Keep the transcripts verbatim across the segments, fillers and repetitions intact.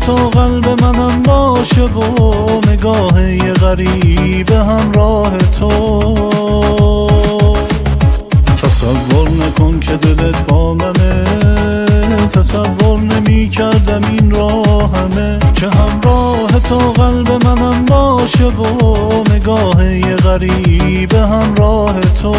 تو قلب منم باشه و نگاه یه غریب همراه تو. تصور نکن که دلت با منه، تصور نمی کردم این راه همه، که همراه تو قلب منم باشه و نگاه یه غریب همراه تو.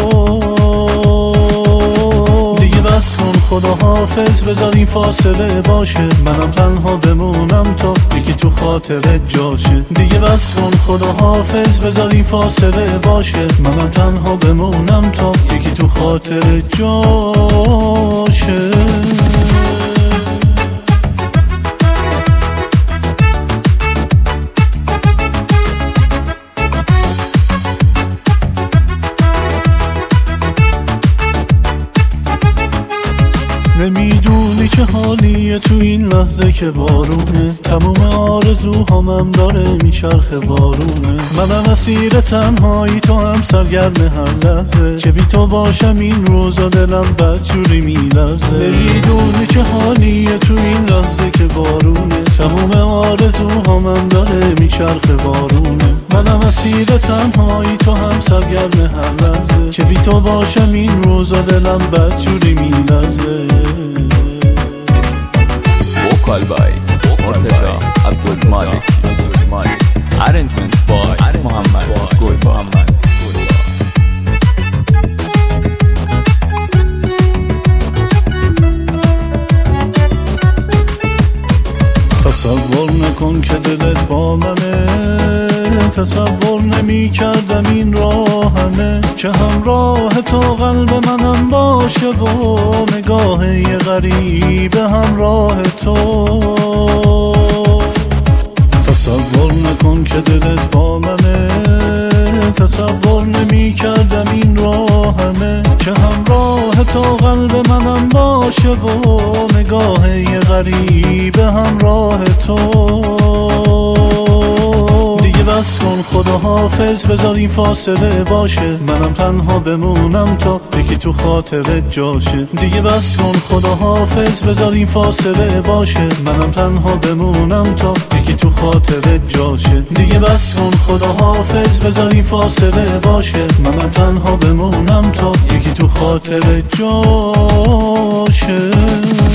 دیگه بس کن خدا حافظ، بذار این فاصله باشه، منم تنها بمونم تا یکی تو خاطرت جاشه. دیگه بس کن خدا حافظ، بذار این فاصله باشه، منم تنها بمونم تا یکی تو خاطرت جاشه. نمیدونی چه حالیه تو این لحظه که بارونه، تموم آرزوهامم داره میچرخه وارونه. منم اسیر تنهایی، تو هم سرگرم هر لحظه، که بی تو باشم این روزا دلم بدجوری میلرزه. نمیدونی چه حالیه تو این لحظه که بارونه، تموم آرزوهامم داره میچرخه وارونه. منم اسیر تنهایی، تو هم سرگرم هر لحظه، که بی تو باشم این روزا دلم بدجوری میلرزه. Vocal by Murtaza Abdul Malik, arrangements by Muhammad Gulba. تصور نکن که دلت با منه، تصور نمی کردم این راه همه، که همراه تو قلب منم باشه و نگاه یه غریب همراه تو. تصور نکن که دلت با منه، تصور نمی کردم این راه همه، که همراه تو قلب منم باشه و نگاه یه غریب همراه تو. دیگه بس کن خدا حافظ، بذار این فاصله باشه، منم تنها بمونم تا یکی تو خاطرت جاشه. دیگه بس کن خدا حافظ، بذار این فاصله باشه، منم تنها بمونم تا یکی تو خاطرت جاشه. دیگه بس کن خدا حافظ، بذار این فاصله باشه، منم تنها بمونم تا یکی تو خاطرت جاشه.